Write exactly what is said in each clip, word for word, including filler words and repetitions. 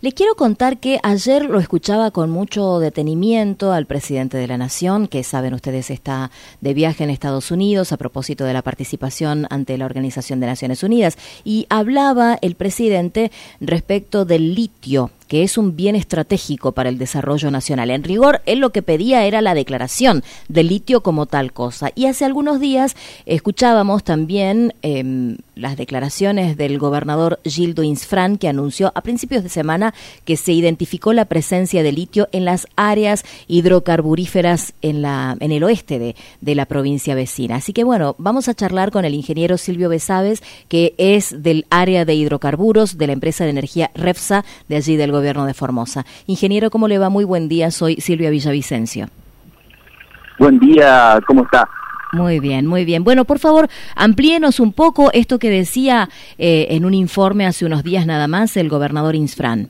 Le quiero contar que ayer lo escuchaba con mucho detenimiento al presidente de la Nación, que saben ustedes está de viaje en Estados Unidos a propósito de la participación ante la Organización de Naciones Unidas, y hablaba el presidente respecto del litio, que es un bien estratégico para el desarrollo nacional. En rigor, él lo que pedía era la declaración del litio como tal cosa. Y hace algunos días escuchábamos también eh, las declaraciones del gobernador Gildo Insfrán, que anunció a principios de semana que se identificó la presencia de litio en las áreas hidrocarburíferas en, la, en el oeste de, de la provincia vecina. Así que bueno, vamos a charlar con el ingeniero Silvio Besaves, que es del área de hidrocarburos de la empresa de energía REPSA, de allí del gobierno de Formosa. Ingeniero, ¿cómo le va? Muy buen día, soy Silvia Villavicencio. Buen día, ¿cómo está? Muy bien, muy bien. Bueno, por favor, amplíenos un poco esto que decía eh, en un informe hace unos días nada más el gobernador Insfrán.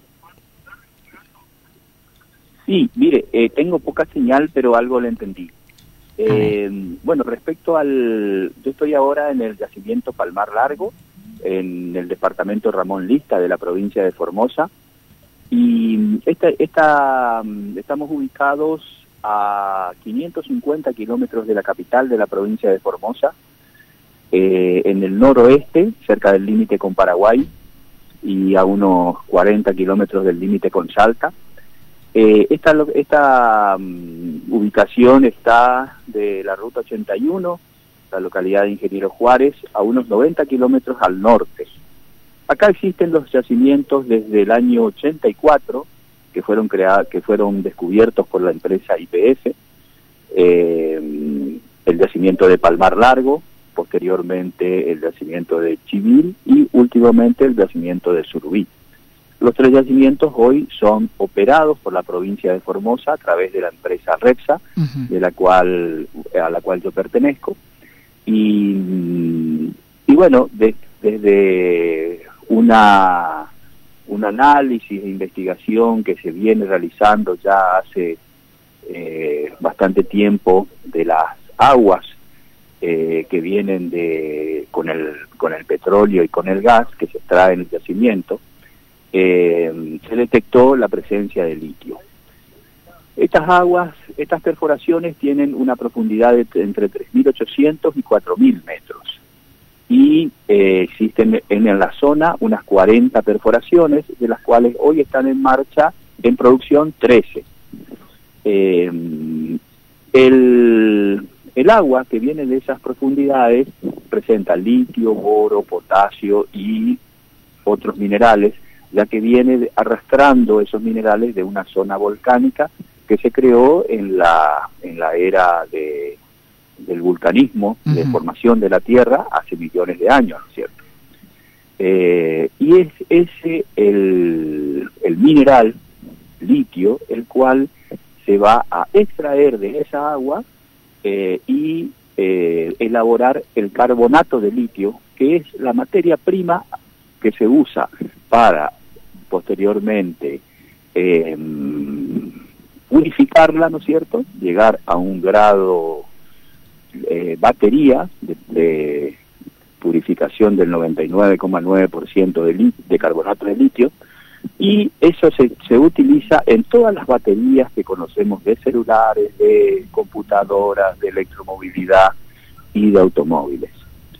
Sí, mire, eh, tengo poca señal, pero algo le entendí. Eh, bueno, respecto al... Yo estoy ahora en el yacimiento Palmar Largo, en el departamento Ramón Lista de la provincia de Formosa, y esta, esta, estamos ubicados a quinientos cincuenta kilómetros de la capital de la provincia de Formosa, eh, en el noroeste, cerca del límite con Paraguay, y a unos cuarenta kilómetros del límite con Salta. Eh, esta esta um, ubicación está de la ruta ochenta y uno, la localidad de Ingeniero Juárez, a unos noventa kilómetros al norte. Acá existen los yacimientos desde el año ochenta y cuatro, que fueron creados, que fueron descubiertos por la empresa Y P F, eh, el yacimiento de Palmar Largo, posteriormente el yacimiento de Chivil y últimamente el yacimiento de Surubí. Los tres yacimientos hoy son operados por la provincia de Formosa a través de la empresa REPSA, uh-huh. de la cual a la cual yo pertenezco. Y, y bueno, de, desde una un análisis de investigación que se viene realizando ya hace eh, bastante tiempo de las aguas eh, que vienen de con el con el petróleo y con el gas que se extrae en el yacimiento, eh, se detectó la presencia de litio. Estas aguas, estas perforaciones tienen una profundidad de entre tres mil ochocientos y cuatro mil metros. Y eh, existen en, en la zona unas cuarenta perforaciones, de las cuales hoy están en marcha, en producción, trece. Eh, el, el agua que viene de esas profundidades presenta litio, boro, potasio y otros minerales, ya que viene arrastrando esos minerales de una zona volcánica que se creó en la en la era de, del vulcanismo, uh-huh. de formación de la Tierra hace millones de años, ¿no es cierto? Eh, y es ese el, el mineral litio, el cual se va a extraer de esa agua eh, y eh, elaborar el carbonato de litio, que es la materia prima que se usa para posteriormente eh, purificarla, ¿no es cierto?, llegar a un grado eh, batería de, de purificación del noventa y nueve coma nueve por ciento de, li de carbonato de litio, y eso se, se utiliza en todas las baterías que conocemos de celulares, de computadoras, de electromovilidad y de automóviles.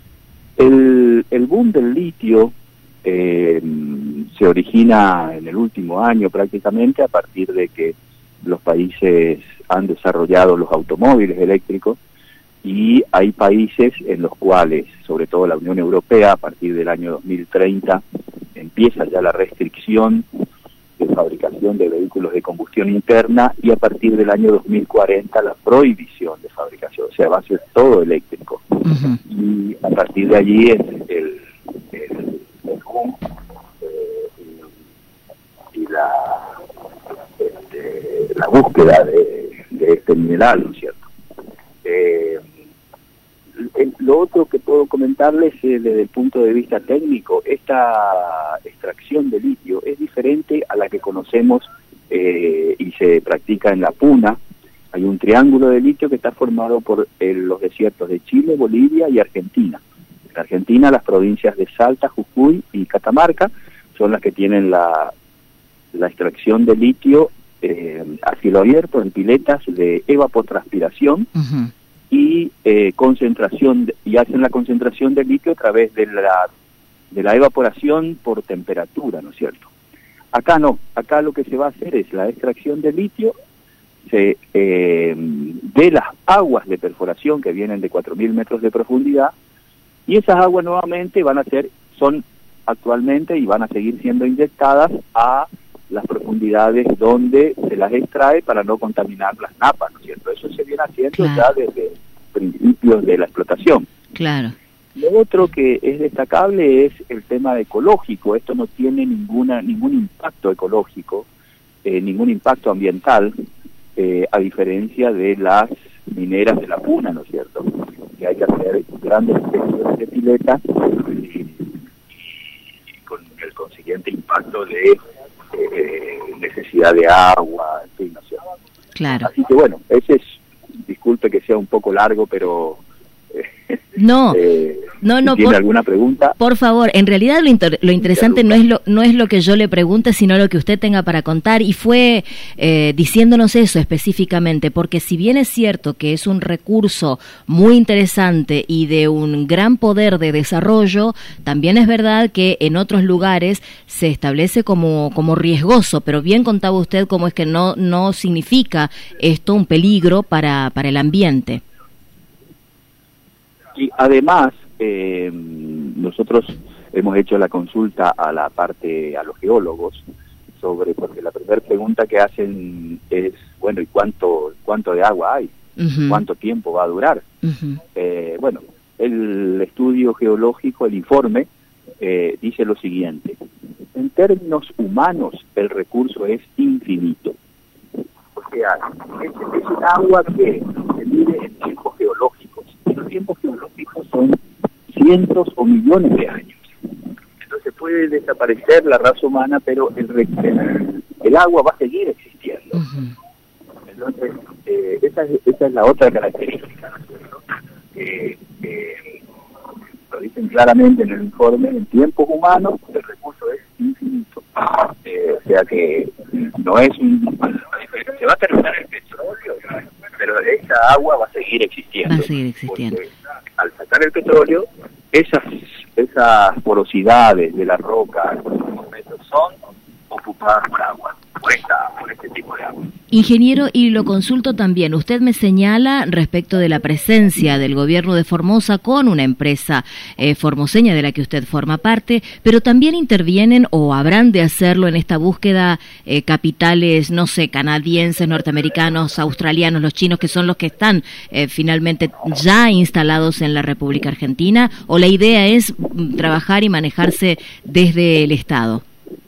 El, el boom del litio eh, se origina en el último año prácticamente a partir de que los países han desarrollado los automóviles eléctricos, y hay países en los cuales, sobre todo la Unión Europea, a partir del año dos mil treinta, empieza ya la restricción de fabricación de vehículos de combustión interna, y a partir del año dos mil cuarenta la prohibición de fabricación, o sea, va a ser todo eléctrico. Uh-huh. Y a partir de allí es el, el, el, el boom eh, y, y la, este, la búsqueda de, de este mineral, ¿no es cierto? Eh, lo otro que puedo comentarles eh, desde el punto de vista técnico, esta extracción de litio es diferente a la que conocemos eh, y se practica en la Puna. Hay un triángulo de litio que está formado por eh, los desiertos de Chile, Bolivia y Argentina. En Argentina las provincias de Salta, Jujuy y Catamarca son las que tienen la, la extracción de litio eh, a cielo abierto en piletas de evapotranspiración uh-huh. y eh, concentración de, y hacen la concentración de litio a través de la de la evaporación por temperatura, ¿no es cierto? Acá no, acá lo que se va a hacer es la extracción de litio se, eh, de las aguas de perforación que vienen de cuatro mil metros de profundidad, y esas aguas nuevamente van a ser, son actualmente y van a seguir siendo inyectadas a las profundidades donde se las extrae para no contaminar las napas, ¿no es cierto? Eso se viene haciendo claro. ya desde principios de la explotación. Claro. Lo otro que es destacable es el tema ecológico. Esto no tiene ninguna ningún impacto ecológico, eh, ningún impacto ambiental, eh, a diferencia de las mineras de la puna, ¿no es cierto? Que hay que hacer grandes extensiones de piletas y, y con el consiguiente impacto de eh, necesidad de agua, en fin, ¿no es cierto? Claro. Así que bueno, ese es, disculpe que sea un poco largo, pero... No, eh, no, no. ¿Tiene por, alguna pregunta? Por favor, en realidad lo, inter, lo interesante no es lo no es lo que yo le pregunte, sino lo que usted tenga para contar, y fue eh, diciéndonos eso específicamente, porque si bien es cierto que es un recurso muy interesante y de un gran poder de desarrollo, también es verdad que en otros lugares se establece como como riesgoso, pero bien contaba usted cómo es que no no significa esto un peligro para para el ambiente. Y además, eh, nosotros hemos hecho la consulta a la parte, a los geólogos, sobre, porque la primera pregunta que hacen es, bueno, ¿y cuánto cuánto de agua hay? Uh-huh. ¿Cuánto tiempo va a durar? Uh-huh. Eh, bueno, el estudio geológico, el informe, eh, dice lo siguiente: en términos humanos, el recurso es infinito. O sea, es, es un agua que se mide en tiempos geológicos. Los tiempos geológicos son cientos o millones de años. Entonces puede desaparecer la raza humana, pero el, el, el agua va a seguir existiendo. Uh-huh. Entonces, eh, esa, es, esa es la otra característica, ¿no es cierto? Eh, eh, lo dicen claramente en el informe: en tiempos humanos el recurso es infinito. Eh, o sea que no es un... Se va a terminar el petróleo, pero esa agua va a seguir existiendo. Va a seguir existiendo. Porque al sacar el petróleo, esas esas porosidades de la roca son ocupadas por agua, por, esta, por este tipo de agua. Ingeniero, y lo consulto también, usted me señala respecto de la presencia del gobierno de Formosa con una empresa eh, formoseña de la que usted forma parte, pero también intervienen o habrán de hacerlo en esta búsqueda eh, capitales, no sé, canadienses, norteamericanos, australianos, los chinos, que son los que están eh, finalmente ya instalados en la República Argentina, o la idea es mm, trabajar y manejarse desde el Estado.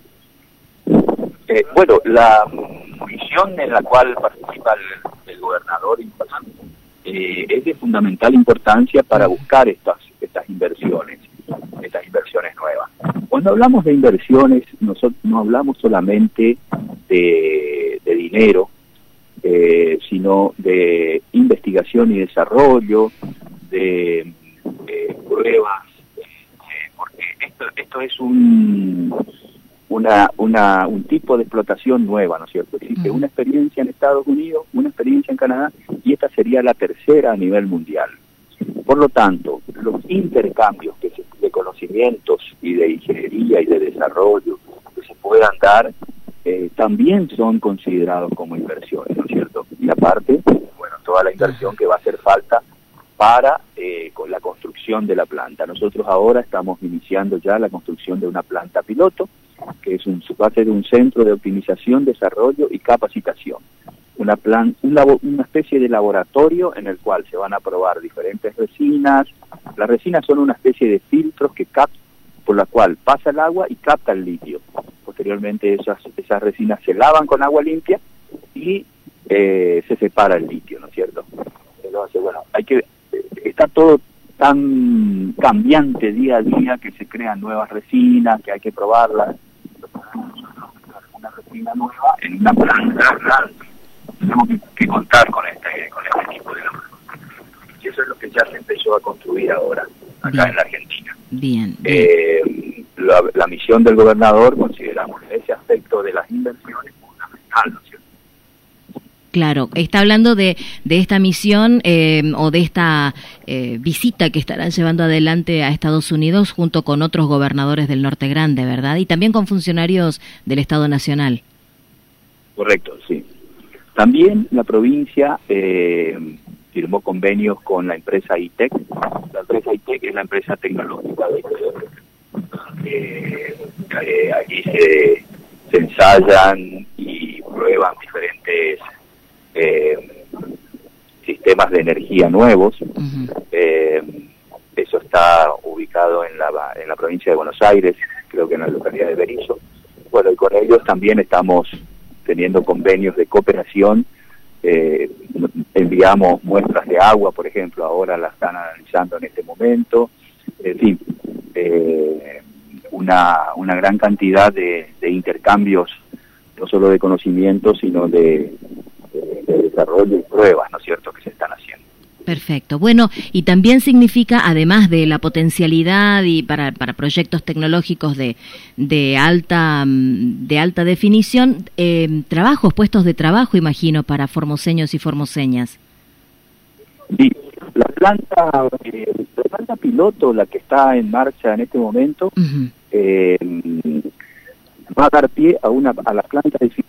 Eh, bueno, la misión en la cual participa el, el gobernador eh, es de fundamental importancia para buscar estas estas inversiones, estas inversiones nuevas. Cuando hablamos de inversiones, nosotros no hablamos solamente de, de dinero, eh, sino de investigación y desarrollo, de, de pruebas, eh, porque esto esto es un Una, una, un tipo de explotación nueva, ¿no es cierto? Existe una experiencia en Estados Unidos, una experiencia en Canadá, y esta sería la tercera a nivel mundial. Por lo tanto, los intercambios que se, de conocimientos y de ingeniería y de desarrollo que se puedan dar, eh, también son considerados como inversiones, ¿no es cierto? Y aparte, bueno, toda la inversión que va a hacer falta para eh, con la construcción de la planta. Nosotros ahora estamos iniciando ya la construcción de una planta piloto, que es un, va a ser un centro de optimización, desarrollo y capacitación. Una, plan, un labo, una especie de laboratorio en el cual se van a probar diferentes resinas. Las resinas son una especie de filtros que cap, por la cual pasa el agua y capta el litio. Posteriormente esas, esas resinas se lavan con agua limpia y eh, se separa el litio, ¿no es cierto? Entonces, bueno, hay que... Está todo tan cambiante día a día que se crean nuevas resinas, que hay que probarlas. Una resina nueva en una planta grande. Tenemos que, que contar con este, con este tipo de laboratorio. Y eso es lo que ya se empezó a construir ahora, acá bien. En la Argentina. Bien. bien. Eh, la, la misión del gobernador, consideramos ese aspecto de las inversiones Claro, está hablando de, de esta misión eh, o de esta eh, visita que estarán llevando adelante a Estados Unidos junto con otros gobernadores del Norte Grande, ¿verdad? Y también con funcionarios del Estado Nacional. Correcto, sí. También la provincia eh, firmó convenios con la empresa I T E C. La empresa I T E C es la empresa tecnológica de eh, eh, aquí se, se ensayan y prueban diferentes Eh, sistemas de energía nuevos. Uh-huh. eh, eso está ubicado en la, en la provincia de Buenos Aires, creo que en la localidad de Berisso. Bueno, y con ellos también estamos teniendo convenios de cooperación. Eh, enviamos muestras de agua, por ejemplo, ahora la están analizando en este momento. En fin, eh, una, una gran cantidad de, de intercambios, no solo de conocimiento, sino de de desarrollo y pruebas, ¿no es cierto?, que se están haciendo. Perfecto. Bueno, y también significa, además de la potencialidad y para, para proyectos tecnológicos de, de alta de alta definición, eh, trabajos, puestos de trabajo, imagino, para formoseños y formoseñas. Sí, la planta, eh, la planta piloto, la que está en marcha en este momento, uh-huh. eh, va a dar pie a una a la planta de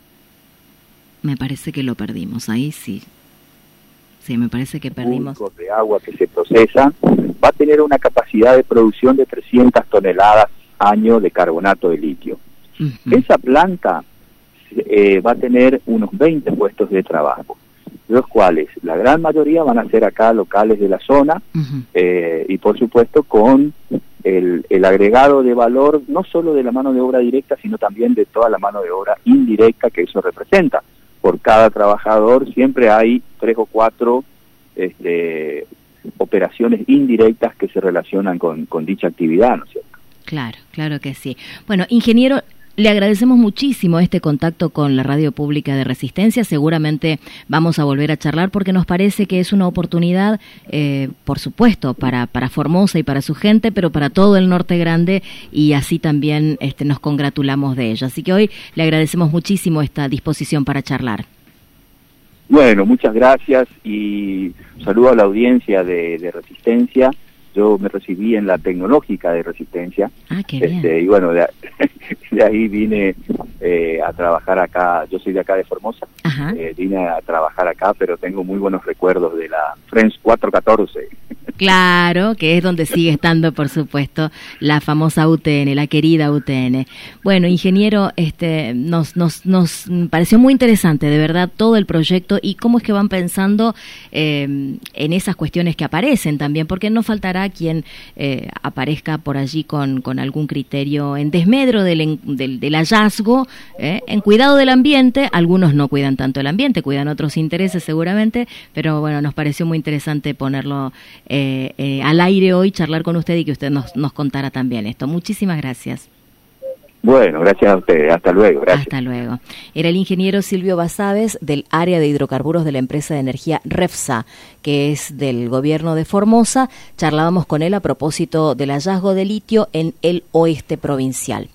Me parece que lo perdimos, ahí sí. Sí, me parece que perdimos. de agua que se procesa, va a tener una capacidad de producción de trescientas toneladas año de carbonato de litio. Uh-huh. Esa planta eh, va a tener unos veinte puestos de trabajo, de los cuales la gran mayoría van a ser acá locales de la zona, uh-huh. eh, y por supuesto con el, el agregado de valor no solo de la mano de obra directa, sino también de toda la mano de obra indirecta que eso representa. Por cada trabajador siempre hay tres o cuatro este, operaciones indirectas que se relacionan con, con dicha actividad, ¿no es cierto? Claro, claro que sí. Bueno, ingeniero, le agradecemos muchísimo este contacto con la Radio Pública de Resistencia. Seguramente vamos a volver a charlar porque nos parece que es una oportunidad, eh, por supuesto, para, para Formosa y para su gente, pero para todo el Norte Grande, y así también este, nos congratulamos de ello. Así que hoy le agradecemos muchísimo esta disposición para charlar. Bueno, muchas gracias y saludo a la audiencia de, de Resistencia. Yo me recibí en la Tecnológica de Resistencia. Ah, qué bien. Este, y bueno, de, de ahí vine eh, a trabajar acá. Yo soy de acá de Formosa. Eh, vine a trabajar acá, pero tengo muy buenos recuerdos de la Friends cuatro catorce. Claro, que es donde sigue estando, por supuesto, la famosa U T N, la querida U T N. Bueno, ingeniero, este, nos, nos, nos pareció muy interesante, de verdad, todo el proyecto y cómo es que van pensando eh, en esas cuestiones que aparecen también, porque no faltará quien eh, aparezca por allí con, con algún criterio en desmedro del, del, del hallazgo, eh, en cuidado del ambiente. Algunos no cuidan tanto el ambiente, cuidan otros intereses seguramente, pero bueno, nos pareció muy interesante ponerlo eh, eh, al aire hoy, charlar con usted y que usted nos, nos contara también esto. Muchísimas gracias. Bueno, gracias a ustedes. Hasta luego. Gracias. Hasta luego. Era el ingeniero Silvio Basaves del área de hidrocarburos de la empresa de energía REFSA, que es del gobierno de Formosa. Charlábamos con él a propósito del hallazgo de litio en el oeste provincial.